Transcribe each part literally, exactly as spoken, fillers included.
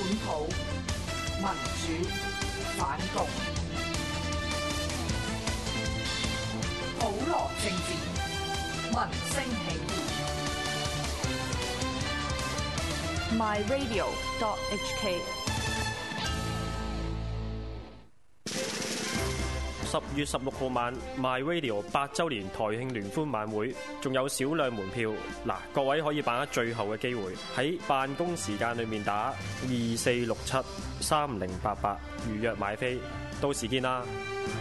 土民主反共，普羅政治，民聲起義。My Radio dot H K。 十月十六號晚 My Radio 八週年台慶聯歡晚會，仲有少量門票。嗱，各位可以把握最後嘅機會，喺辦公時間裏面打二四六七三零八八預約買飛，到時見啦！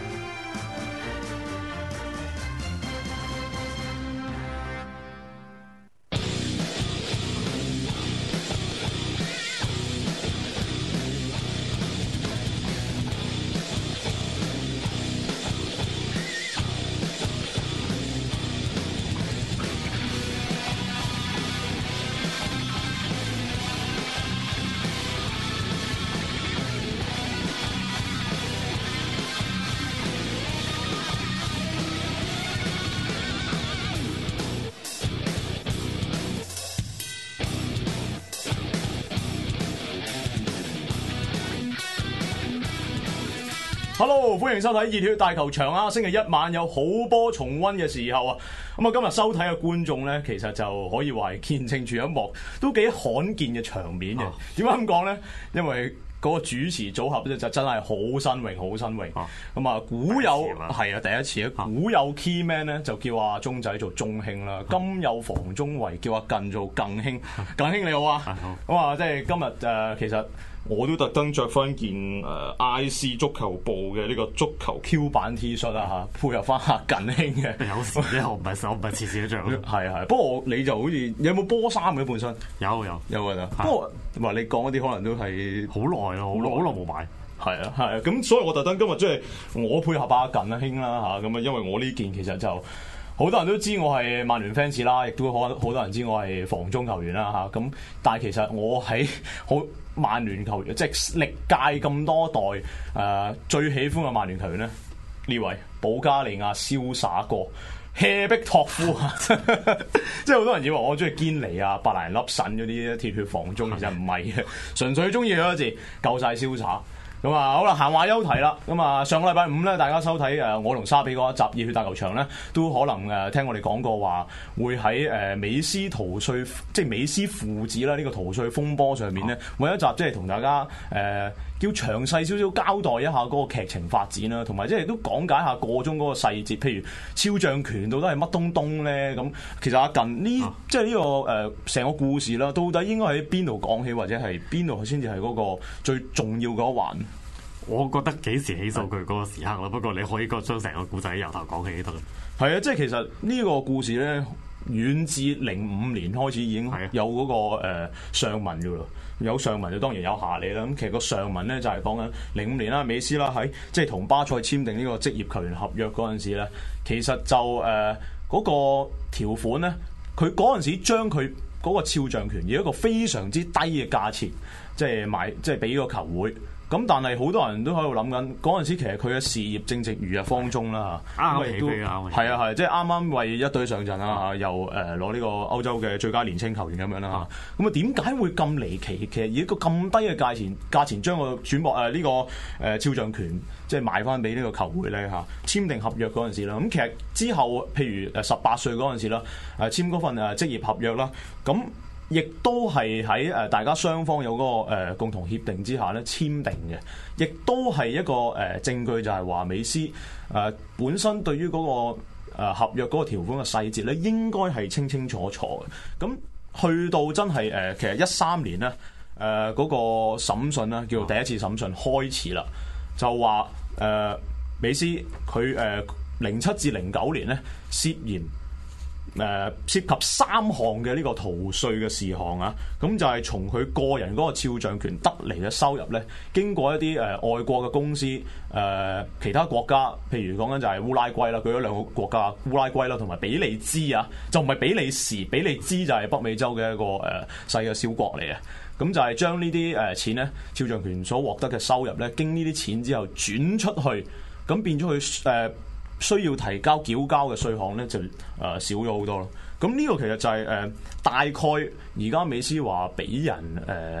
Hello， 歡迎收睇熱血大球場啊！星期一晚有好波重溫嘅時候啊，咁啊今日收睇嘅觀眾咧，其實就可以話係見證住一幕都幾罕見嘅場面嘅。點解咁講咧？因為嗰個主持組合咧就真係好新穎，好新穎。咁啊，古有係啊第一次啊，古有 key man 咧就叫阿鐘仔做鐘兄啦，今有房中維叫阿近做更兄。更兄你好啊！咁啊，即係今日誒、呃，其實。我都特登着翻件誒、呃、I C 足球部嘅呢個足球 Q 版 T 恤啦嚇，配合翻阿近兄嘅。 有時咧，我唔係我唔係次次都着。 係係，不過你就好似有冇波衫嘅本身？ 有有有㗎啦。不過話你講嗰啲可能都係好耐咯，好耐好耐冇買。 係啊係啊，咁所以我特登今日即係我配合阿近兄啦嚇，咁啊因為我呢件其實就。好多人都知我係曼聯 fans 啦，亦都好好多人知我係防中球員啦嚇。咁但係其實我喺好曼聯球員，即係歷屆咁多代誒、呃、最喜歡嘅曼聯球員咧，呢位保加利亞瀟灑哥謝碧托夫啊！即係好多人以為我中意堅尼啊、白蘭粒腎嗰啲鐵血防中，其實唔係嘅，純粹中意嗰個字夠晒瀟灑。咁啊，好啦，閒話休題啦。咁啊，上個禮拜五咧，大家收睇誒我同沙比嗰一集熱血大球場咧，都可能誒聽我哋講過話，會喺誒美斯逃稅，即係美斯父子啦呢個逃稅風波上面咧，每一集即係同大家誒、呃、叫詳細少少交代一下嗰個劇情發展啦，同埋即係都講解下個中嗰個細節，譬如肖像權到底係乜東東咧？咁其實阿近呢，啊、即係呢、這個誒成、呃、個故事啦，到底應該喺邊度講起，或者係邊度先至係嗰個最重要嗰一環？ 我覺得幾時起訴佢嗰個時刻咯，不過你可以將成個故仔由頭講起都得。 係啊，即係其實呢個故事咧，遠至零五年開始已經有嗰、那個誒、呃、上文噶啦，有上文就當然有下理啦。咁其實個上文咧就係講緊零五年啦，美斯啦喺即係同巴塞簽訂呢個職業球員合約嗰陣時咧，其實就誒嗰、呃那個條款咧，佢嗰陣時將佢嗰個肖像權以一個非常之低嘅價錢，即係賣，即係俾個球會。咁但係好多人都喺度諗緊嗰陣時，其實佢嘅事業正值如日方中啦嚇， 啱起飛啊！ 係啊係，即係啱啱為一隊上陣啦嚇，又誒攞呢個歐洲嘅最佳年青球員咁樣啦嚇。咁啊點解會咁離奇？其實以一個咁低嘅價錢，價錢將個轉播誒呢個誒肖像權即係賣翻俾呢個球會咧嚇，簽訂合約嗰陣時啦。咁其實之後譬如誒十八歲嗰陣時啦，誒簽嗰份誒職業合約啦，咁。亦都係喺誒大家雙方有嗰個誒共同協定之下咧簽訂嘅，亦都係一個誒證據，就係話美斯誒本身對於嗰個誒合約嗰個條款嘅細節咧，應該係清清楚楚嘅。咁去到真係誒其實一三年咧誒嗰個審訊啦，叫做第一次審訊開始啦，就話誒美斯佢誒零七至零九年咧涉嫌。誒、呃、涉及三項嘅呢個逃稅嘅事項啊，咁就係從佢個人嗰個肖像權得嚟嘅收入咧，經過一啲誒、呃、外國嘅公司誒、呃、其他國家，譬如講緊就係烏拉圭啦，舉咗兩個國家，烏拉圭啦同埋比利茲啊，就唔係比利時，比利茲就係北美洲嘅一個誒、呃、細嘅小國嚟嘅，咁就係將呢啲誒錢咧肖像權所獲得嘅收入咧，經呢啲錢之後轉出去，咁變咗佢誒。呃需要提交繳交嘅稅項咧就誒、呃、少咗好多咯。咁呢個其實就係、是、誒、呃、大概而家美斯話俾人誒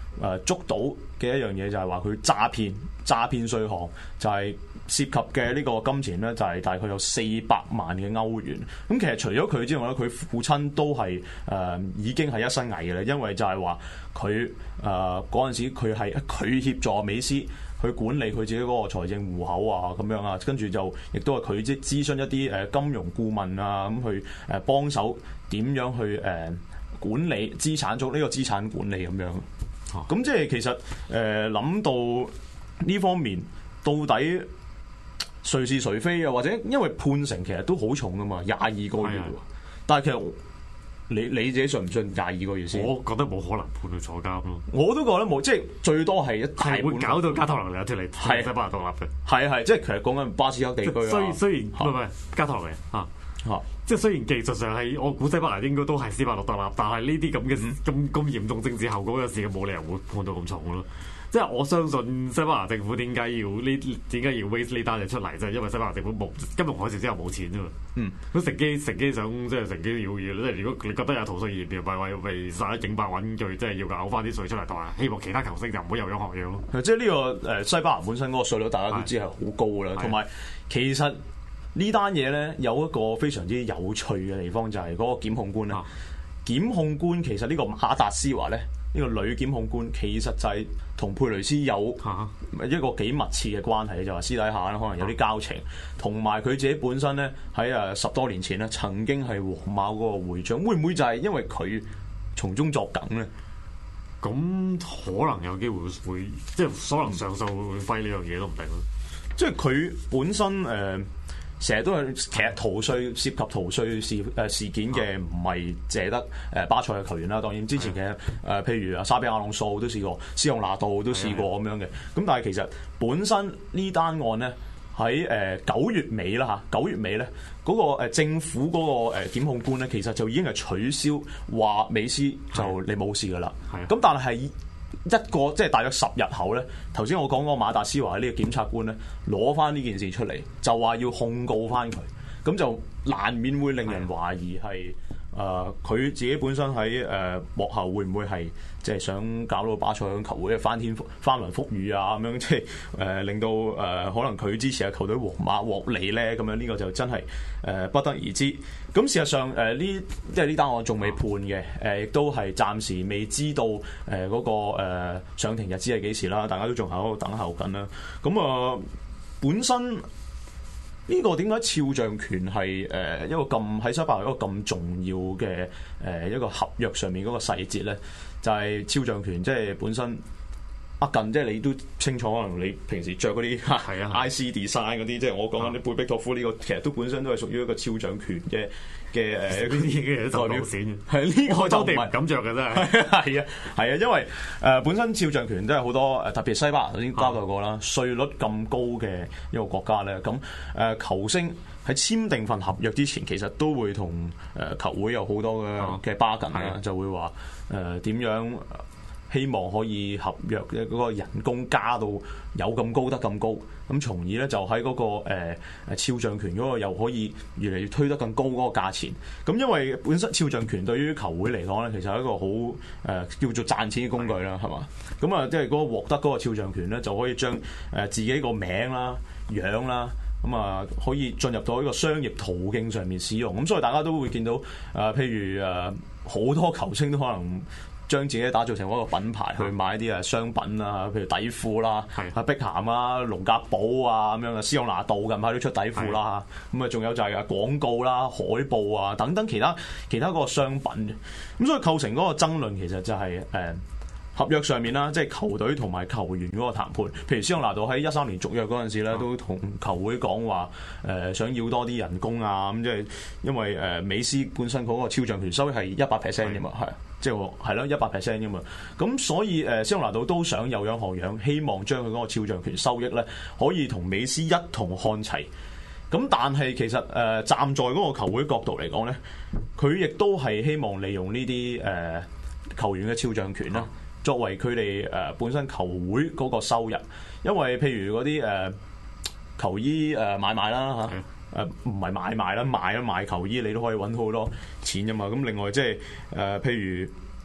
誒捉到嘅一樣嘢就係話佢詐騙詐騙稅項就係、是。涉及嘅呢個金錢咧，就係大概有四百萬嘅歐元。咁其實除咗佢之外咧，佢父親都係誒、呃、已經係一身蟻嘅啦，因為就係話佢誒嗰陣時佢係佢協助美斯去管理佢自己嗰個財政戶口啊，咁樣啊，跟住就亦都係佢即係諮詢一啲誒金融顧問啊，咁去誒幫手點樣去誒、呃、管理資產，做呢個資產管理咁樣。咁、啊、即係其實誒諗、呃、到呢方面到底誰是誰非啊？或者因為判刑其實都好重噶嘛，廿二個月。的但係其實你你自己信唔信廿二個月先？ 我覺得冇可能判佢坐監咯。 我都覺得冇，即係最多係一大會搞到加托羅尼亞脱離西班牙獨立嘅。 係係，即係其實講緊巴斯克地區啊。 雖雖然唔係唔係加托羅尼亞啊啊，即係雖然技術上係我估西班牙應該都係斯巴魯獨立，但係呢啲咁嘅咁咁嚴重政治後果嘅事，冇理由會判到咁重咯。即係我相信西班牙政府點解要呢？點解要 raise 呢單嘢出嚟？就係因為西班牙政府冇金融海嘯之後冇錢啫嘛。嗯，咁乘機乘機想即係乘機要要，即係如果你覺得有逃稅嫌疑，咪為為殺一儆百揾佢，即係要嘔翻啲稅出嚟，同埋希望其他球星就唔好有樣學樣咯。 即係呢個誒西班牙本身嗰個稅率，大家都知係好高啦。同埋其實呢單嘢咧有一個非常之有趣嘅地方，就係嗰個檢控官咧。啊、檢控官其實呢個馬達斯華咧。呢個女檢控官其實就係同佩雷斯有一個幾密切嘅關係，就話私底下咧可能有啲交情，同埋佢自己本身咧喺誒十多年前咧曾經係皇馬嗰個會長，會唔會就係因為佢從中作梗咧？ 咁可能有機會會，即係可能上訴會揮呢樣嘢都唔定咯。 即係佢本身誒。呃成日都係其實逃稅涉及逃稅事誒事件嘅唔係淨係得誒巴塞嘅球員啦，當然之前嘅誒、呃、譬如啊沙比亞朗素都試過，斯隆拿度都試過咁樣嘅。咁但係其實本身呢單案咧喺誒九月尾啦嚇，九月尾咧嗰、那個政府嗰個誒檢控官咧，其實就已經係取消話美斯就你冇事噶啦。咁但係係。一個即係大約十日後咧，頭先我講嗰個馬達斯華呢個檢察官咧，攞翻呢件事出嚟，就話要控告翻佢，咁就難免會令人懷疑係誒佢自己本身喺誒、呃、幕後會唔會係即係想搞到巴塞球會翻天翻雲覆雨啊咁樣，即係誒、呃、令到誒、呃、可能佢支持嘅球隊皇馬獲利咧咁樣，呢個就真係誒、呃、不得而知。咁事實上誒呢、呃、即係呢單案仲未判嘅，誒亦都係暫時未知道誒嗰、呃那個、呃、上庭日子係幾時啦，大家都仲喺度等候緊啦。咁啊、呃、本身。呢個點解肖像權係誒一個咁喺西班牙一個咁重要嘅誒一個合約上面嗰個細節咧？就係、是、肖像權即係本身阿近，即係你都清楚，可能你平時着嗰啲係啊 I C design 嗰啲，即係我講緊啲貝碧托夫呢個，其實都本身都係屬於一個肖像權嘅嘅誒呢啲嘅代表線。係呢個就唔係咁着嘅真係。係啊係啊，因為誒、呃、本身肖像權都係好多誒，特別西班牙頭先交代過啦，稅率咁高嘅一個國家咧，咁誒、呃、球星喺簽訂份合約之前，其實都會同誒球會有好多嘅嘅 bargain 啊，就會話誒點樣。希望可以合約嘅嗰個人工加到有咁高得咁高，咁從而咧就喺嗰、那個誒誒肖像權嗰個又可以越嚟越推得更高嗰個價錢。咁因為本身肖像權對於球會嚟講咧，其實係一個好誒、呃、叫做賺錢嘅工具啦，係嘛？咁啊，即係嗰個獲得嗰個肖像權咧，就可以將誒自己個名啦、樣啦，咁啊可以進入到一個商業途徑上面使用。咁所以大家都會見到誒、呃，譬如誒好、呃、多球星都可能。將自己打造成一個品牌去買啲誒商品啊，譬如底褲啦，啊碧咸啊、龍格堡啊咁樣嘅，斯朗拿度近排都出底褲啦，咁啊仲有就係啊廣告啦、海報啊等等其他其他嗰個商品嘅，咁所以構成嗰個爭論其實就係、是、誒。呃合約上面啦，即係球隊同埋球員嗰個談判。譬如斯朗拿度喺一三年續約嗰陣時咧，都同球會講話誒想要多啲人工啊，咁即係因為誒、呃、美斯本身嗰個肖像權收益係一百 percent 嘅嘛，係即係係咯一百 percent 嘅嘛。咁所以誒、呃、斯朗拿度都想有樣學樣，希望將佢嗰個肖像權收益咧可以同美斯一同看齊。咁但係其實誒、呃、站在嗰個球會角度嚟講咧，佢亦都係希望利用呢啲誒球員嘅肖像權啦。作為佢哋誒本身球會嗰個收入，因為譬如嗰啲誒球衣誒、呃、買賣啦嚇，誒唔係買賣啦，賣啦賣球衣你都可以揾到好多錢㗎嘛。咁另外即係誒譬如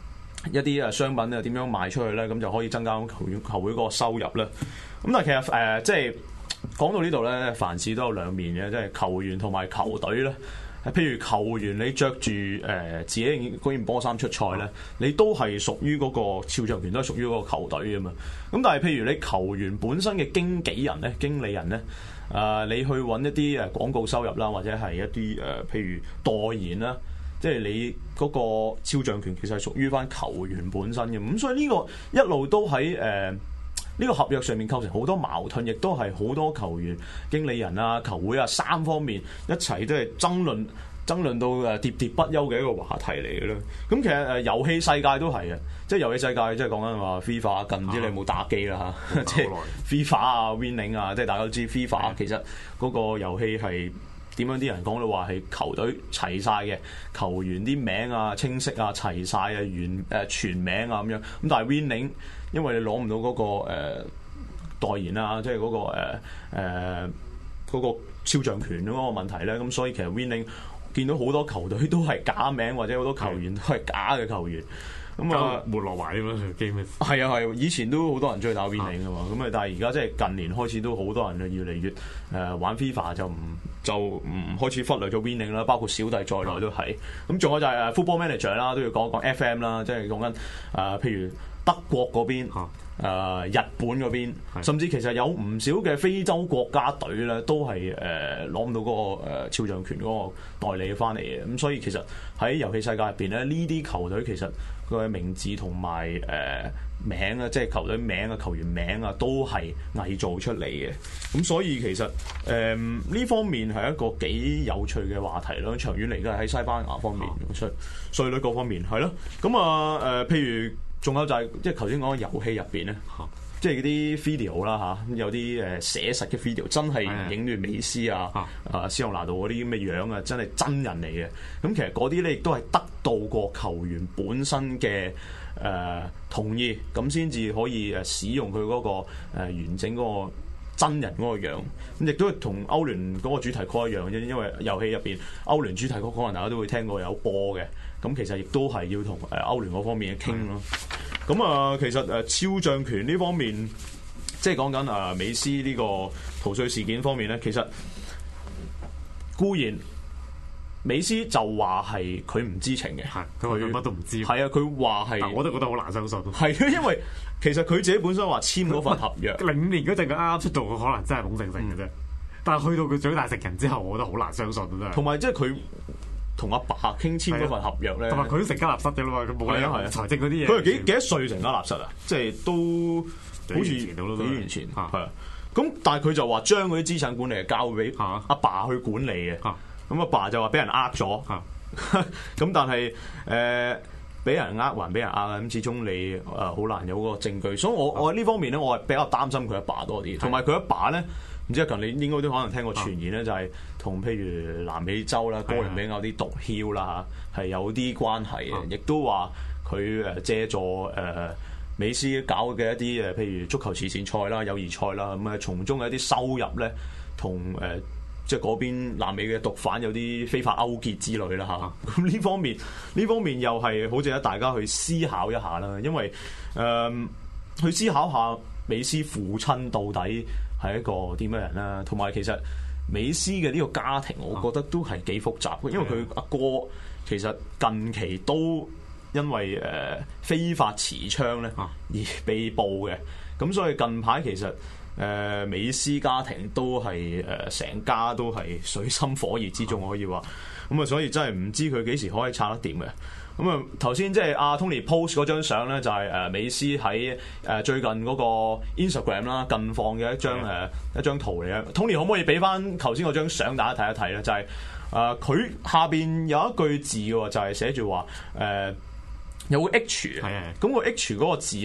一啲誒商品啊點樣賣出去咧，咁就可以增加球員球會嗰個收入咧。咁但係其實誒、呃、即係講到呢度咧，凡事都有兩面嘅，即係球員同埋球隊咧。譬如球員你着住誒自己嗰件波衫出賽咧，你都係屬於嗰個肖像權，都係屬於嗰個球隊㗎嘛。咁但係譬如你球員本身嘅經紀人咧、經理人咧，誒、呃、你去揾一啲誒廣告收入啦，或者係一啲誒、呃、譬如代言啦，即係你嗰個肖像權其實係屬於翻球員本身嘅。咁所以呢個一路都喺誒呢個合約上面構成好多矛盾，亦都係好多球員、經理人啊、球會啊三方面一齊都係爭論、爭論到誒喋喋不休嘅一個話題嚟嘅啦。咁其實誒遊戲世界都係嘅，即係遊戲世界即係講緊話 FIFA 近唔知你有冇打機啦嚇，即係 FIFA 啊、Winning 啊，即係大家都知 FIFA 其實嗰個遊戲係點樣？啲人講到話係球隊齊晒嘅，球員啲名啊清晰啊齊晒啊原誒全名啊咁樣。咁但係 Winning 因為你攞唔到嗰個、呃、代言啊，即係嗰、嗰個誒誒嗰個肖像權嗰個問題咧，咁所以其實 Winning 見到好多球隊都係假名，或者好多球員都係假嘅球員。咁啊，沒落埋咁樣機咩？係啊係，以前都好多人中意打 Winning 噶嘛，咁啊，但係而家即係近年開始都好多人啊，越嚟越誒、呃、玩 FIFA 就唔就唔開始忽略咗 Winning 啦，包括小弟在內都係。咁仲有就係誒 Football Manager 啦，都要講講 F M 啦，即係講緊誒譬如德國嗰邊。誒、呃、日本嗰邊，甚至其實有唔少嘅非洲國家隊咧，都係誒攞唔到嗰、那個誒、呃、肖像權嗰個代理翻嚟嘅。咁所以其實喺遊戲世界入邊咧，呢啲球隊其實佢嘅名字同埋誒名啊，即係球隊名啊、球員名啊，都係偽造出嚟嘅。咁所以其實誒呢、呃、方面係一個幾有趣嘅話題咯。長遠嚟講喺西班牙方面，稅稅率各方面係咯。咁啊誒，譬如。仲有就係、是、即係頭先講嘅遊戲入邊咧，啊、即係嗰啲 video 啦、啊、嚇，有啲誒寫實嘅 video，真係影住美斯啊、啊，啊斯朗拿度嗰啲咁嘅樣啊，真係真人嚟嘅。咁其實嗰啲咧亦都係得到過球員本身嘅誒、呃、同意，咁先至可以誒使用佢嗰、那個、呃、完整嗰個真人嗰個樣。咁亦都係同歐聯嗰個主題曲一樣啫，因為遊戲入邊歐聯主題曲可能大家都會聽過有播嘅。咁其實亦都係要同誒歐聯嗰方面嘅傾咯。咁啊、呃，其實誒肖像權呢方面，即係講緊啊美斯呢個逃稅事件方面咧，其實固然美斯就話係佢唔知情嘅，係佢乜都唔知。係啊，佢話係，我都覺得好難相信。係啊，因為其實佢自己本身話簽嗰份合約，零五年嗰陣佢啱啱出道，佢可能真係懵盛盛嘅啫。嗯、但係去到佢長大成人之後，我覺得好難相信真係。同埋即係佢。同阿爸傾簽嗰份合約咧，同埋佢都成家立室嘅啦嘛，佢冇理由財政嗰啲嘢。佢係幾幾多歲成家立室啊？即係都好似幾年前係啊。咁但係佢就話將嗰啲資產管理係交俾阿爸去管理嘅。咁阿爸就話俾人呃咗。咁但係誒俾人呃還俾人呃，咁始終你誒好難有嗰個證據。所以我我喺呢方面咧，我係比較擔心佢阿爸多啲。同埋佢阿爸咧。唔知近你應該都可能聽過傳言咧，就係同譬如南美洲啦、哥倫比亞啲毒梟啦嚇，係有啲關係嘅，亦都話佢誒借助誒美斯搞嘅一啲誒，譬如足球慈善賽啦、友誼賽啦，咁啊從中嘅一啲收入咧，同誒即係嗰邊南美嘅毒販有啲非法勾結之類啦嚇。咁呢方面呢方面又係好值得大家去思考一下啦，因為誒、呃、去思考下美斯父親到底係一個點樣人啦，同埋其實美斯嘅呢個家庭，我覺得都係幾複雜嘅，因為佢阿哥其實近期都因為誒、呃、非法持槍咧而被捕嘅，咁所以近排其實誒、呃、美斯家庭都係誒成家都係水深火熱之中，可以話，咁啊所以真係唔知佢幾時可以拆得掂嘅。咁啊，頭先即係阿 Tony post 嗰張相咧，就係誒美斯喺誒最近嗰個 Instagram 啦，近況嘅一張誒一張圖嚟嘅。Tony 可唔可以俾翻頭先嗰張相大家睇一睇咧？就係誒佢下邊有一句字嘅，就係寫住話誒有個 H，咁個 H 嗰個字咧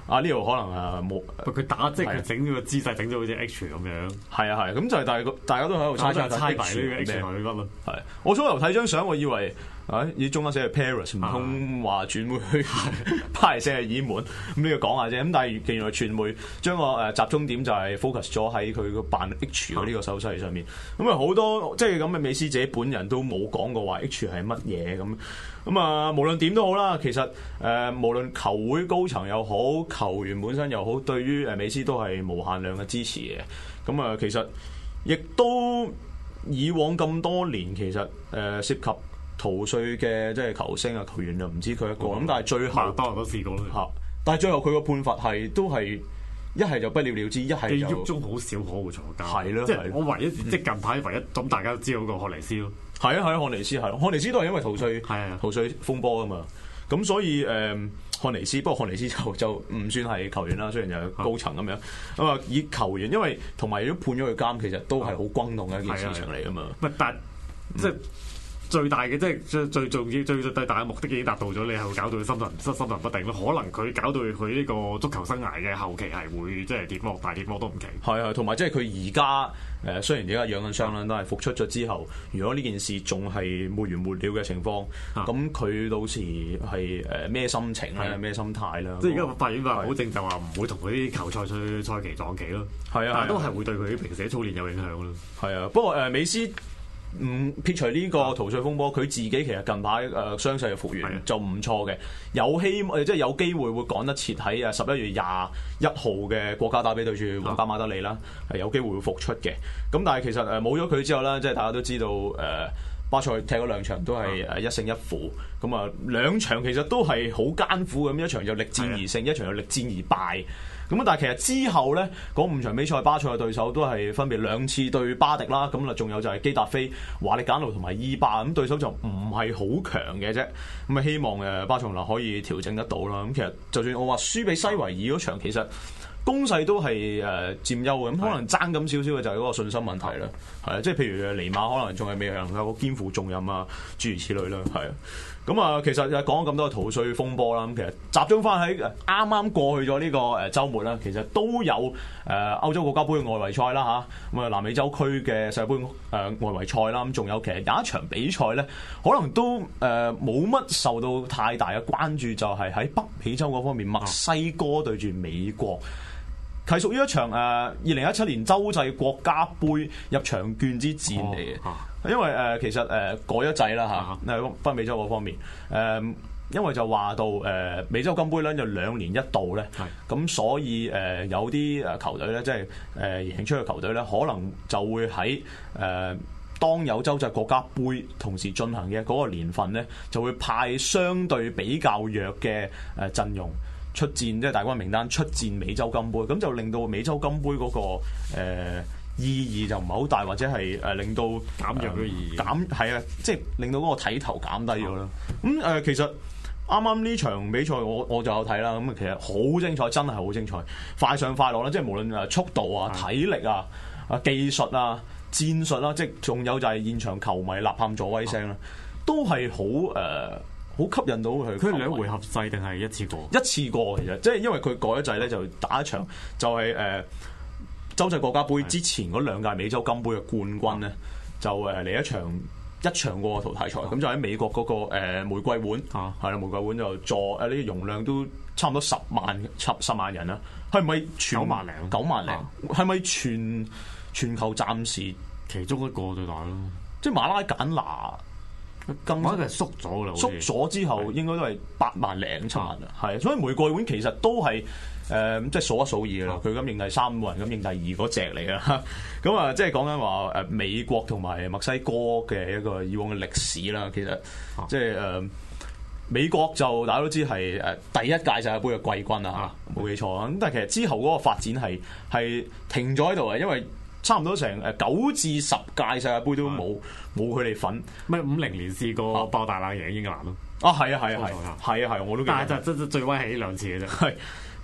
啊呢度可能啊冇佢打即係佢整咗個姿勢，整咗好似 H 咁樣。 係啊係，咁就係大大家都喺度猜猜猜埋呢個 H 咩來乜咯？ 係我初頭睇張相，我以為啊咦中間寫係 Paris，唔通話轉會去巴黎聖日耳門咁呢個講下啫。咁但係原來傳媒將個誒集中點就係 focus 咗喺佢個扮 H 嘅呢個手勢上面。咁啊好多即係咁嘅美斯自己本人都冇講過話 H 係乜嘢咁。咁啊無論點都好啦，其實誒、呃、無論球會高層又好，球員本身又好，對於誒美斯都係無限量嘅支持嘅。咁啊其實亦都以往咁多年其實誒、呃、涉及逃稅嘅即係球星啊球員就唔知佢一個咁，嗯、但係最後多人都試過啦嚇，但係最後佢個判罰係都係一係就不了了之，一係就記憶中好少可會坐監。 係咯， 即係我唯一即係近排唯一咁大家都知道個漢尼斯咯。 係啊係啊，漢尼斯係，漢尼斯都係因為逃稅逃稅風波啊嘛。咁所以誒、呃、漢尼斯，不過漢尼斯就就唔算係球員啦，雖然又係高層咁樣。咁啊以球員，因為同埋如果判咗佢監，其實都係好轟動嘅一件事情嚟啊嘛。 唔係，但即係。嗯最大嘅即係最最重要、最最大嘅目的已經達到咗，你係會搞到佢心神心心神不定咯。可能佢搞到佢呢個足球生涯嘅後期係會即係跌落大跌落都唔奇。係啊，同埋即係佢而家誒雖然而家養緊傷啦，都係復出咗之後，如果呢件事仲係沒完沒了嘅情況，咁佢、啊、到時係誒咩心情咧、咩、啊、心態啦？ 即係而家法院話保證就話唔會同佢啲球賽賽賽期撞期咯。係啊，但係都係會對佢平時操練有影響咯。 係啊，不過誒、呃、美斯。唔撇除呢個逃稅風波，佢自己其實近排誒傷勢嘅復原就唔錯嘅，有希誒即係有機會會趕得切喺誒十一月廿一號嘅國家打比對住皇家馬德里啦，係有機會會復出嘅。咁但係其實誒冇咗佢之後咧，即係大家都知道誒巴塞踢咗兩場都係誒一勝一負，咁啊兩場其實都係好艱苦咁，一場就力戰而勝，一場就力戰而敗。咁但係其實之後咧，嗰五場比賽巴塞嘅對手都係分別兩次對巴迪啦，咁啊仲有就係基達菲、華力簡奴同埋伊巴，咁對手就唔係好強嘅啫。咁啊希望誒巴塞嗱可以調整得到啦。咁其實就算我話輸俾西維爾嗰場，其實攻勢都係誒佔優嘅，咁可能爭咁少少嘅就係嗰個信心問題啦。係啊，即係譬如尼馬可能仲係未能夠肩負重任啊，諸如此類啦。係啊。咁啊，其實就講咗咁多逃稅風波啦。咁其實集中翻喺啱啱過去咗呢個誒週末啦，其實都有誒歐洲國家杯外圍賽啦嚇。咁啊，南美洲區嘅世界盃誒外圍賽啦。咁仲有其實有一場比賽咧，可能都誒冇乜受到太大嘅關注，就係喺北美洲嗰方面，墨西哥對住美國，係屬於一場誒二零一七年洲際國家盃入場券之戰嚟嘅。哦啊因為誒、呃、其實誒、呃、改咗制啦嚇，誒北美洲嗰方面誒、呃，因為就話到誒、呃、美洲金杯咧就兩年一度咧，咁是所以誒、呃、有啲誒球隊咧，即係誒贏出嘅球隊咧，可能就會喺誒、呃、當有洲際國家杯同時進行嘅嗰個年份咧，就會派相對比較弱嘅誒陣容出戰，即係大軍名單出戰美洲金杯，咁就令到美洲金杯嗰、那個、呃意義就唔係好大，或者係誒令到減弱嘅意義， 減係啊，即係令到嗰個睇頭減低咗啦。咁誒、呃，其實啱啱呢場比賽我我就有睇啦。咁其實好精彩，真係好精彩，快上快落啦。即係無論誒速度啊、體力啊、啊技術啊、戰術啦，即係仲有就係現場球迷吶喊助威聲啦，都係好誒好吸引到佢。 佢係兩回合制定係一次過？ 一次過其實，即係因為佢改咗制咧，就打一場就係、是、誒。呃洲際國家杯之前嗰兩屆美洲金杯嘅冠軍咧，就誒嚟一場一場過淘汰賽，咁就喺美國嗰個誒玫瑰碗，係啦，玫瑰碗就坐誒呢個容量都差唔多十萬十十萬人啦，係咪全九萬零九萬零？係咪全全球暫時其中一個最大咯？ 即係馬拉簡拿。 更加係縮咗啦， 縮咗之後應該都係八萬零七萬啦，係，所以玫瑰碗其實都係誒、呃、即係數一數二啦。佢咁認第三，冇人咁認第二嗰隻嚟啦。咁啊，即係講緊話誒美國同埋墨西哥嘅一個以往嘅歷史啦。其實即係誒、呃、美國就大家都知係誒第一屆世界盃嘅季軍啦嚇，冇記錯啊。咁但係其實之後嗰個發展係係停咗喺度嘅，因為差唔多成誒九至十屆世界盃都冇冇佢哋份， 咩五零年試過爆大冷贏英格蘭咯。 啊係啊係啊係，係啊係，我都記得。 但係就真真最威係呢兩次嘅啫。 係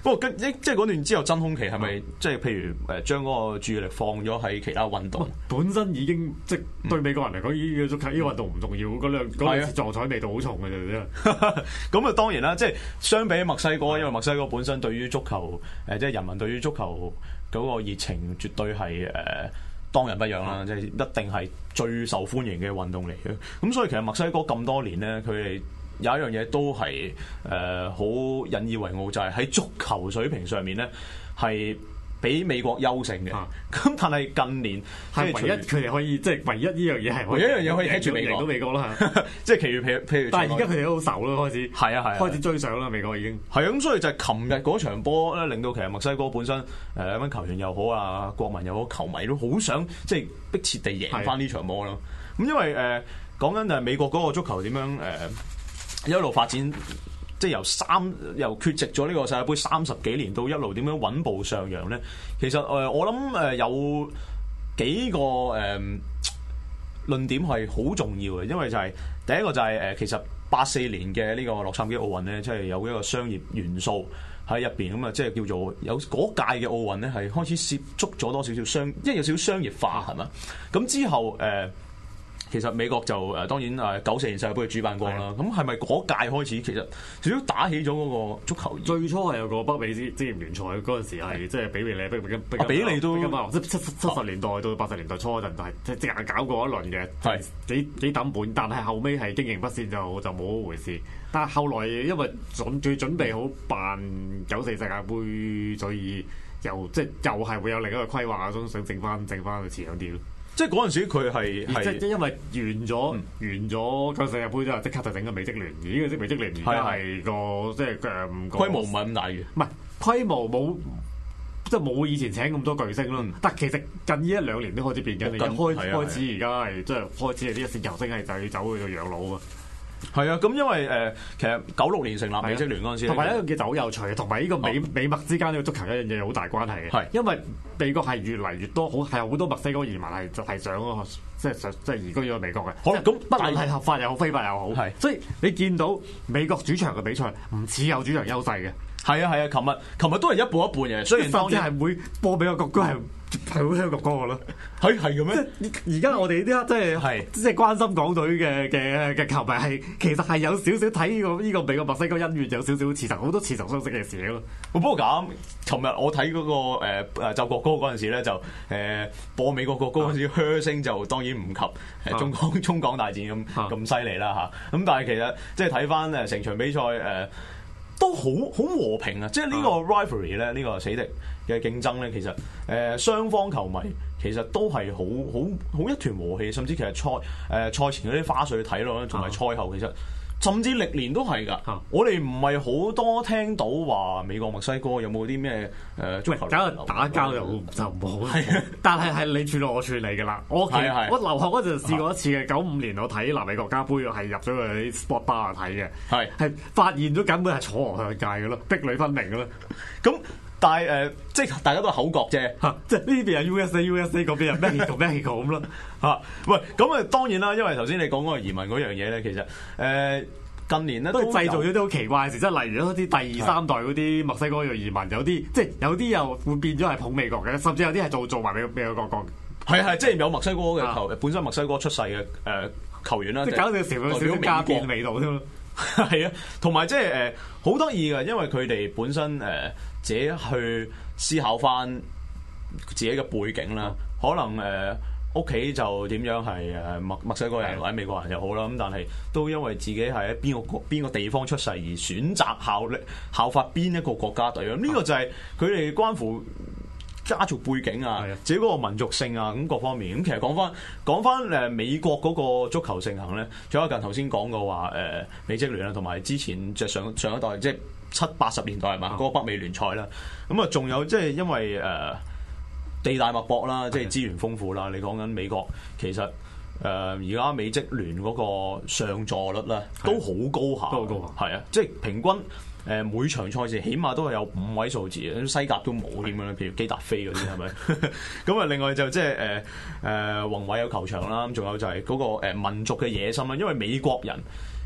不過跟即即係嗰段之後真空期係咪即係譬如誒將嗰個注意力放咗喺其他運動？ 本身已經即係對美國人嚟講，呢個足球呢個運動唔重要，嗰兩嗰兩次撞彩味道好重嘅啫。 咁啊當然啦，即係相比墨西哥，因為墨西哥本身對於足球誒即係人民對於足球嗰個熱情絕對係誒。呃當仁不讓啦，即係一定係最受歡迎嘅運動嚟嘅。咁所以其實墨西哥咁多年咧，佢哋有一樣嘢都係誒好引以為傲，就係、是、喺足球水平上面咧係比美國優勝嘅。咁、啊、但係近年係唯一佢哋可以即係唯一呢樣嘢係唯一一樣嘢可以 hit 住美國， 贏到美國啦。 即係其餘譬如譬如， 但係而家佢哋都好愁咯，開始係啊係啊， 開始追上啦，美國已經係啊。咁所以就係琴日嗰場波咧，令到其實墨西哥本身誒一班球員又好啊，國民又好，球迷都好想即係迫切地贏翻呢場波咯。咁因為誒講緊就係美國嗰個足球點樣誒、呃、一路發展。即係由三由缺席咗呢個世界盃三十幾年到一路點樣穩步上揚咧？其實誒、呃、我諗誒、呃、有幾個誒、呃、論點係好重要嘅，因為就係、是、第一個就係、是、誒、呃、其實八四年嘅呢個洛杉磯奧運咧，即係有一個商業元素喺入邊咁啊，即係叫做有嗰屆嘅奧運咧係開始涉足咗多少少商，即係有少少商業化係嘛？咁之後誒。呃其實美國就誒當然誒九四年世界盃嘅主辦國啦，咁係咪嗰屆開始其實少少打起咗嗰個足球？ 最初係有個北美職職業聯賽嗰陣時係即係比利比比比比利都即七七七十年代到八十年代初嗰陣，係即係即係搞過一輪嘅，係幾幾抌本，但係後尾係經營不善就就冇一回事。但係後來因為準最準備好辦九四世界盃，所以又即係又係會有另一個規劃，想想整翻整翻去似樣啲咯。 即係嗰陣時佢係係即係因為完咗、嗯、完咗九世界盃之後，即刻就整個美職聯。而呢個即美職聯而家係個即係誒規模唔係咁大嘅， 唔係規模冇即係冇以前請咁多巨星咯。嗯、但其實近呢一兩年都開始變緊，而家開開始而家係即係開始係啲一線球星係就要走去做養老啊。 係啊，咁因為誒、呃，其實九六年成立美職聯嗰陣時， 同埋一樣嘢就好有趣，同埋呢個美、哦、美墨之間呢個足球一樣嘢好大關係嘅。係因為美國係越嚟越多，好係好多墨西哥移民係就係想即係即係移居咗美國嘅。好咁，不論係合法又好，非法又好，係所以你見到美國主場嘅比賽唔似有主場優勢嘅。係啊係啊，琴日琴日都係一半一半嘅，雖然當然係會播美國國歌係。係好聽國歌嘅咯， 係係嘅咩？ 即係而家我哋呢刻即係即係關心港隊嘅嘅嘅球迷係，其實係有少少睇呢個呢個美國墨西哥恩怨，有少少似曾好多似曾相識嘅事咯。 不過咁，尋日我睇嗰、那個誒誒奏國歌嗰陣時咧，就誒、呃、播美國國歌嗰陣時，噓聲就當然唔及誒中港中港大戰咁咁犀利啦嚇。咁但係其實即係睇翻誒成場比賽誒。呃都好好和平啊！即係呢個 rivalry 咧，呢個死敵嘅競爭咧，其實誒雙方球迷其實都係好好好一團和氣，甚至其實賽誒、呃、賽前嗰啲花絮睇落咧，同埋賽後其實甚至歷年都係㗎。啊、我哋唔係好多聽到話美國墨西哥有冇啲咩誒足球搞打交就就唔好，但係係你串落我串你㗎啦。我其實我留學嗰陣試過一次嘅，九五年我睇南美國家杯，係入咗去啲 sport bar 睇嘅，係係發現咗根本係楚河向界嘅咯，壁壘分明嘅咯。咁但係誒、呃，即係大家都係口角啫，嚇、啊！即係呢邊係 U S A U S A 嗰邊係 Mexico Mexico 咁咯，嚇！喂，咁啊當然啦，因為頭先你講嗰個移民嗰樣嘢咧，其實誒。呃近年咧都製造咗啲好奇怪嘅事，即係例如一啲第二三代嗰啲墨西哥嘅移民，有啲即係有啲又會變咗係捧美國嘅，甚至有啲係做做埋美美國國。係係，即係有墨西哥嘅球，啊、本身墨西哥出世嘅誒、呃、球員啦，即係搞到成個少少加變味道添咯。係啊，同埋即係誒好得意嘅，因為佢哋本身誒、呃、自己去思考翻自己嘅背景啦，可能誒。呃屋企就點樣係誒墨墨西哥人或者美國人又好啦，咁但係都因為自己係喺邊個國邊個地方出世而選擇效力效法邊一個國家隊咯。呢、這個就係佢哋關乎家族背景啊，的自己嗰個民族性啊，咁各方面。咁其實講翻講翻誒美國嗰個足球盛行咧，仲有近頭先講過話誒美職聯啊，同埋之前即係上上一代即係七八十年代係嘛嗰個北美聯賽啦。咁啊仲有即係因為誒。呃地大物博啦，即係資源豐富啦。你講緊美國，其實誒而家美職聯嗰個上座率咧都好高下，都好高下。係啊，即係平均誒每場賽事起碼都係有五位數字，西甲都冇點樣咧。譬如基達菲嗰啲係咪？咁啊，另外就即係誒誒宏偉有球場啦，咁仲有就係嗰個誒民族嘅野心啦。因為美國人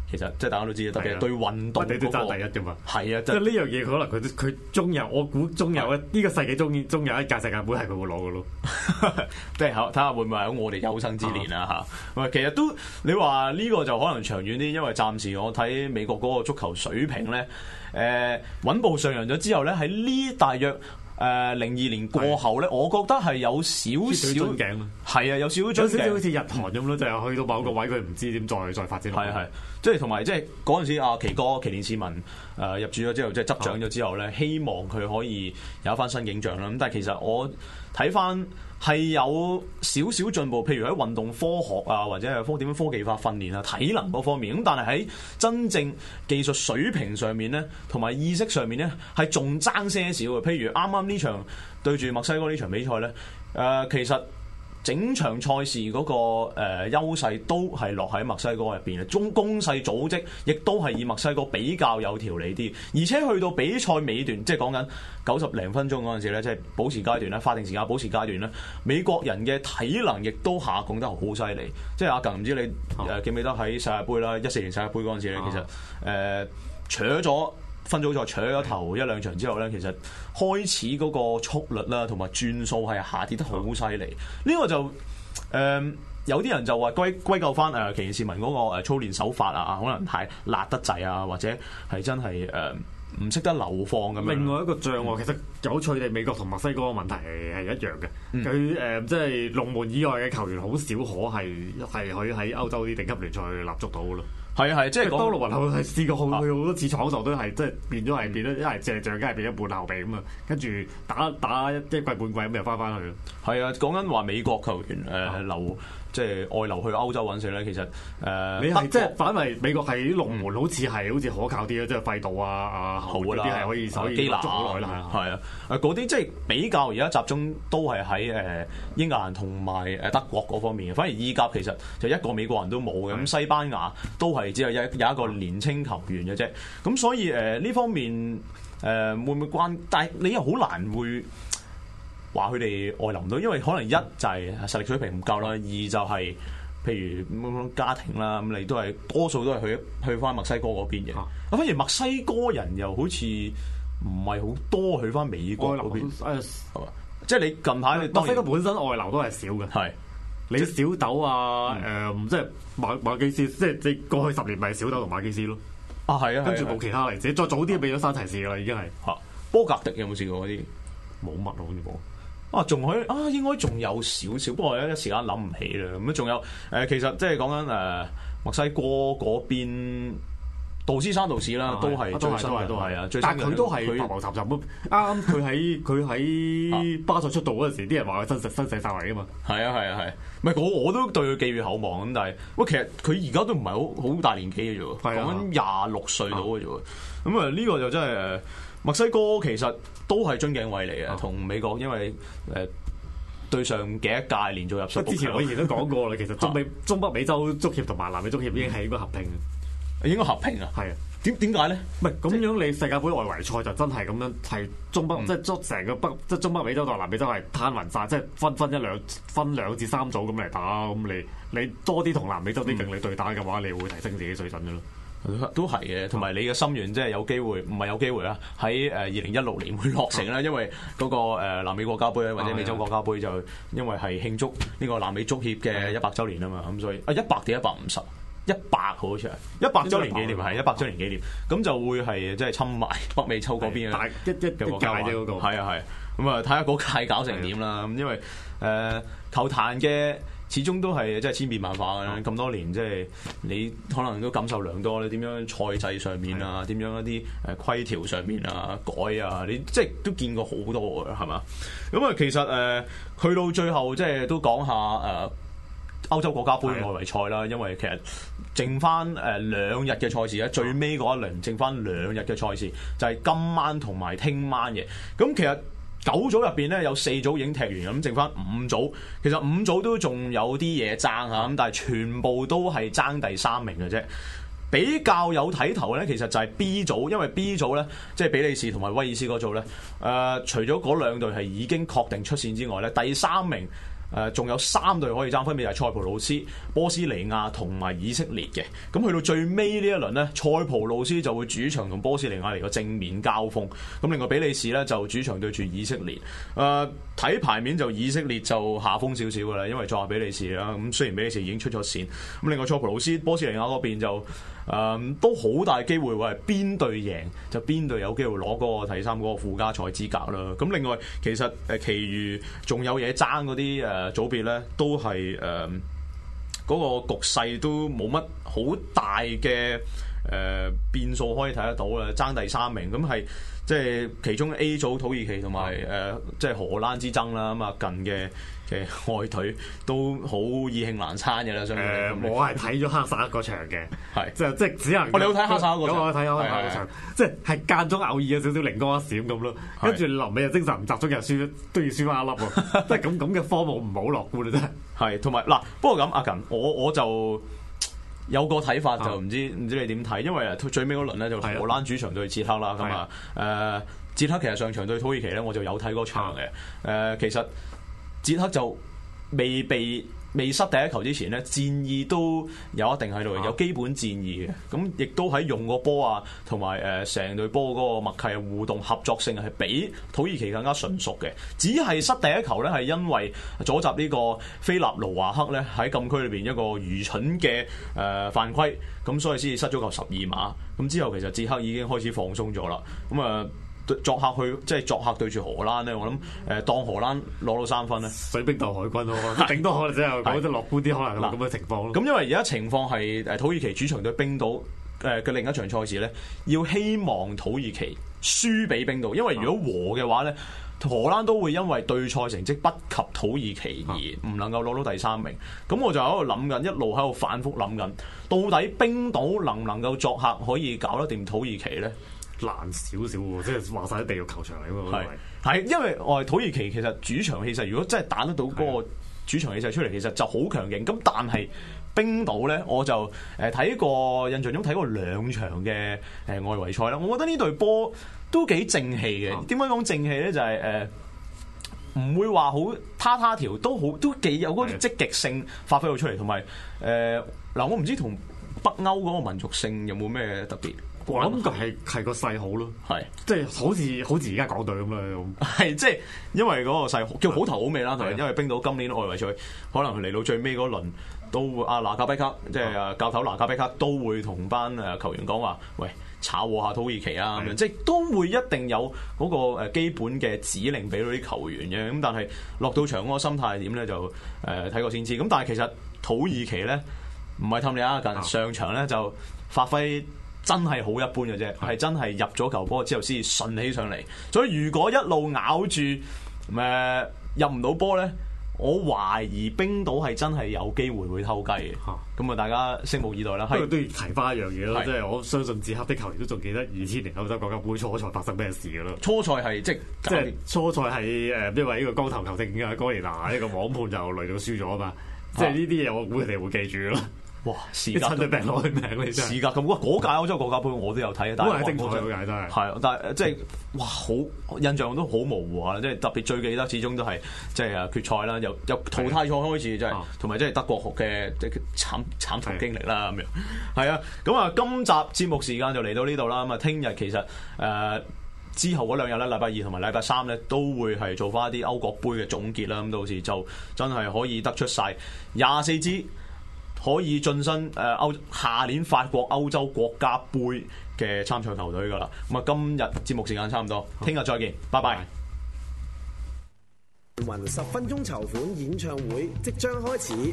其實即係大家都知，特別係對運動嗰個爭第一㗎嘛。 係啊， 即係呢樣嘢可能佢佢終有，我估終有呢、呢個世紀終終有一屆世界盃係佢會攞嘅咯。 即係睇下會唔會喺我哋有生之年啊嚇。咁其實都你話呢個就可能長遠啲，因為暫時我睇美國嗰個足球水平咧，誒、呃、穩步上揚咗之後咧，喺呢大約誒零二年過後咧，我覺得係有少少樽頸咯。 係啊，有少少有少少好似日韓咁咯，就係去到某個位佢唔知點再再發展。 係係，即係同埋即係嗰陣時阿奇哥奇連士文誒入主咗之後，即係執掌咗之後咧，希望佢可以有一番新景象啦。咁但係其實我睇翻係有少少進步，譬如喺運動科學啊，或者係科點樣科技化訓練啊、體能嗰方面。咁但係喺真正技術水平上面咧，同埋意識上面咧，係仲爭些少嘅。譬如啱啱呢場對住墨西哥呢場比賽咧，誒、呃、其實。整場賽事嗰、那個誒、呃、優勢都係落喺墨西哥入邊嘅，中攻勢組織亦都係以墨西哥比較有條理啲，而且去到比賽尾段，即係講緊九十零分鐘嗰陣時咧，即係補時階段咧，法定時間補時階段咧，美國人嘅體能亦都下降得好犀利。即係阿近唔知你誒、呃、記唔記得喺世界盃啦，一四年世界盃嗰陣時咧，其實誒搶咗。分組賽搶咗頭一兩場之後咧，其實開始嗰個速率啦，同埋轉數係下跌得好犀利。呢、這個就誒、呃、有啲人就話歸歸咎翻誒奇連士文嗰個操練手法啊，可能太辣得滯啊，或者係真係誒唔識得流放咁樣。 另外一個障礙其實有趣地，美國同墨西哥嘅問題係係一樣嘅。佢誒、嗯呃、即係龍門以外嘅球員好少可係係可以喺歐洲啲頂級聯賽立足到咯。係啊係，即係多路雲後係試過去好多次闖蕩都係即係變咗係變咗一係借將，一係變咗半後備咁啊，跟住打打一季半季咁又翻翻去咯。係啊，講緊話美國球員誒、呃、流即係外流去歐洲揾食咧，其實誒、呃、你係即係反為美國係啲龍門好似係好似可靠啲咯，即係費度啊啊好嗰啲係可以可以基拿好耐啦，係啊誒嗰啲即係比較而家集中都係喺誒英格蘭同埋誒德國嗰方面，反而意甲其實就一個美國人都冇嘅，咁西班牙都係只有一有一個年青球員嘅啫，咁所以誒呢、呃、方面誒、呃、會唔會關？但係你又好難會話佢哋外流唔到，因為可能一就係實力水平唔夠啦，二就係譬如家庭啦，咁你都係多數都係去去翻墨西哥嗰邊嘅。啊，反而墨西哥人又好似唔係好多去翻美國嗰邊，係嘛？即係你近排你墨西哥本身外流都係少嘅，係。你小豆啊，誒、嗯呃，即係馬馬基斯，即係你過去十年咪小豆同馬基斯咯。啊，係啊，跟住冇其他例子，再早啲變咗三齊士噶啦，已經係。嚇，波格迪有冇試過嗰啲？冇乜咯，好似冇。啊，仲可以啊，應該仲有少少，不過我一時間諗唔起啦。咁仲有誒、呃，其實即係講緊誒墨西哥嗰邊。杜斯山道士啦，都係最新嘅，都係啊！但係佢都係浮浮沉沉咁。啱啱佢喺佢喺巴塞出道嗰陣時，啲人話佢新新新世曬嚟噶嘛。係啊係啊係，唔係我我都對佢寄予厚望咁，但係喂，其實佢而家都唔係好好大年紀嘅啫喎，講緊廿六歲到嘅啫喎。咁啊呢個就真係誒墨西哥其實都係樽頸位嚟嘅，同美國因為誒對上幾一屆連續入十。之前我以前都講過啦，其實中美中北美洲足協同埋南美足協已經係應該合併。應該合併啊，係啊，點點解咧？唔係咁樣，你世界盃外圍賽就真係咁樣，係中北、嗯、即係足成個北，即係中北美洲同南美洲係攤勻晒，即係分分一兩分兩至三組咁嚟打。咁你你多啲同南美洲啲勁力對打嘅話，嗯、你會提升自己水準嘅咯。都係嘅，同埋你嘅心願即係有機會，唔係有機會啦。喺誒二零一六年會落成啦，因為嗰個誒南美國家盃或者美洲國家盃就因為係慶祝呢個南美足協嘅一百週年啊嘛，咁所以啊一百定一百五十。一百好似係一百週年紀念，係一百週年紀念，咁就會係即係侵埋北美洲嗰邊嘅一一嘅國家啫嗰個，係啊係，咁啊睇下嗰屆搞成點啦。咁因為誒、呃、球壇嘅始終都係即係千變萬化嘅，咁多年即係你可能都感受良多咧。點樣賽制上面啊，點樣一啲誒規條上面啊改啊，你即係都見過好多嘅係嘛？咁啊其實誒、呃、去到最後即係都講下誒。呃歐洲國家盃外圍賽啦，因為其實剩翻誒兩日嘅賽事咧，最尾嗰一輪剩翻兩日嘅賽事，就係、是、今晚同埋聽晚嘅。咁其實九組入邊咧有四組已經踢完，咁剩翻五組，其實五組都仲有啲嘢爭嚇，咁但係全部都係爭第三名嘅啫。比較有睇頭咧，其實就係 B 組，因為 B 組咧即係比利時同埋威爾斯嗰組咧，誒、呃、除咗嗰兩隊係已經確定出線之外咧，第三名。 誒仲有三隊可以爭，分別係塞浦路斯、波斯尼亞同埋以色列嘅。咁去到最尾呢一輪呢，塞浦路斯就會主場同波斯尼亞嚟個正面交鋒。咁另外比利時呢，就主場對住以色列。誒、呃、睇牌面就以色列就下風少少㗎啦，因為作客比利時啦。咁雖然比利時已經出咗線，咁另外塞浦路斯、波斯尼亞嗰邊就誒、呃、都好大機會話係邊隊贏就邊隊有機會攞嗰個第三嗰個附加賽資格啦。咁另外其實誒其餘仲有嘢爭嗰啲誒。誒組別咧都係誒嗰個局勢都冇乜好大嘅誒、呃、變數可以睇得到啦，爭第三名咁係即係其中 A 組土耳其同埋誒即係荷蘭之爭啦。咁啊近嘅嘅外隊都好意興闌珊嘅啦。所以誒我係睇咗哈薩克嗰場嘅，係即係即係只能我哋有睇哈薩克嗰場， 我睇哈薩克嗰場，即係係間中偶爾有少少靈光一閃咁咯。跟住臨尾又精神唔集中，又輸都要輸翻一粒喎。即係咁咁嘅科目唔好樂觀啊！真係係同埋嗱，不過咁阿近我我就有個睇法就唔知唔、啊、知你點睇，因為啊最尾嗰輪咧就荷蘭主場對捷克啦。咁啊誒捷克其實上場對土耳其咧我就有睇嗰場嘅。誒、呃、其實捷克就未被未失第一球之前咧，戰意都有一定喺度，有基本戰意嘅。咁亦都喺用個波啊，同埋誒成隊波嗰個默契互動合作性係比土耳其更加純熟嘅。只係失第一球咧，係因為阻襲呢個菲納盧華克咧喺禁區裏邊一個愚蠢嘅誒、呃、犯規，咁所以先至失咗球十二碼。咁之後其實捷克已經開始放鬆咗啦。咁啊〜作客去即係作客對住荷蘭咧，我諗誒、呃、當荷蘭攞到三分咧， 水兵鬥海軍咯，頂多可能即係講得樂觀啲，可能咁嘅情況咯。 咁因為而家情況係誒土耳其主場對冰島誒嘅另一場賽事咧，要希望土耳其輸俾冰島，因為如果和嘅話咧，荷蘭都會因為對賽成績不及土耳其而唔能夠攞到第三名。咁我就喺度諗緊，一路喺度反覆諗緊，到底冰島能唔能夠作客可以搞得掂土耳其咧？ 難少少喎，即係話晒喺地獄球場嚟㗎嘛。 係係，因為我係土耳其其實主場氣勢，如果真係打得到嗰個主場氣勢出嚟，其實就好強勁。咁但係冰島咧，我就誒睇過印象中睇過兩場嘅誒外圍賽啦。我覺得呢隊波都幾正氣嘅。點解講正氣咧？就係誒唔會話好他他條，都好都幾有嗰種積極性發揮到出嚟。同埋誒嗱，我唔知同北歐嗰個民族性有冇咩特別。 我諗佢係係個勢好咯，係即係好似好似而家港隊咁啦， 係即係因為嗰個勢叫好頭好尾啦，同埋因為冰島今年外圍賽可能嚟到最尾嗰輪都阿拿卡比克即係啊教頭拿卡比克都會同班誒球員講話，喂炒和下土耳其啊咁樣，即係都會一定有嗰個誒基本嘅指令俾到啲球員嘅。咁但係落到場嗰個心態係點咧？就誒睇過先知。咁但係其實土耳其咧唔係氹你啊，近上場咧就發揮真係好一般嘅啫，係真係入咗球波之後先順起上嚟。所以如果一路咬住誒、呃、入唔到波咧，我懷疑冰島係真係有機會會偷雞嘅。咁啊，大家拭目以待啦。不過都要提翻一樣嘢咯，即係我相信捷克的球員都仲記得二千年歐洲國家杯初賽發生咩事嘅咯。初賽係即即係初賽係誒，因為呢個光頭球證嘅哥連拿呢個網判就累到輸咗啊嘛。即係呢啲嘢，我估佢哋會記住咯。哇！時隔都病攞命你真係時隔咁，哇！嗰屆歐洲國家杯我都有睇，但係精彩嗰屆真係係，但係即係哇，好印象都好模糊啊！即係特別最記得，始終都係即係啊決賽啦，由由淘汰賽開始，即係同埋即係德國嘅即係慘慘痛經歷啦咁樣。係啊，咁啊，今集節目時間就嚟到呢度啦。咁啊，聽日其實誒、呃、之後嗰兩日咧，禮拜二同埋禮拜三咧，都會係做翻一啲歐國杯嘅總結啦。咁到時就真係可以得出晒廿四支。可以晉身誒歐下年法國歐洲國家杯嘅參賽球隊㗎啦。咁啊，今日節目時間差唔多，聽日再見，拜拜。 雲十分鐘籌款演唱會即將開始，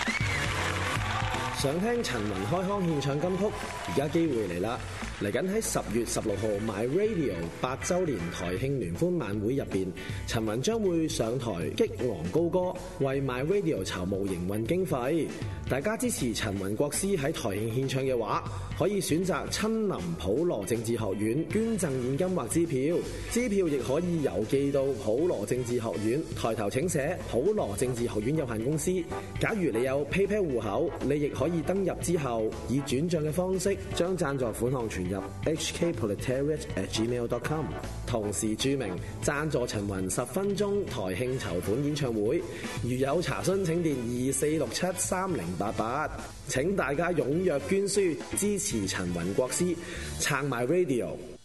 想聽陳雲開腔獻唱金曲，而家機會嚟啦！嚟緊喺十月十六號 My Radio 八週年台慶聯歡晚會入邊，陳雲將會上台激昂高歌，為 My Radio 籌募營運經費。大家支持陳雲國師喺台慶獻唱嘅話，可以選擇親臨普羅政治學院捐贈現金或支票，支票亦可以郵寄到普羅政治學院，抬頭請寫普羅政治學院有限公司。假如你有 PayPal 戶口，你亦可以登入之後以轉賬嘅方式將贊助款項存入 h k proletariat at gmail dot com， 同時注明贊助陳雲十分鐘台慶籌款演唱會。如有查詢請電二四六七三零八八。請大家踴躍捐書支持陳雲國師，撐埋 Radio。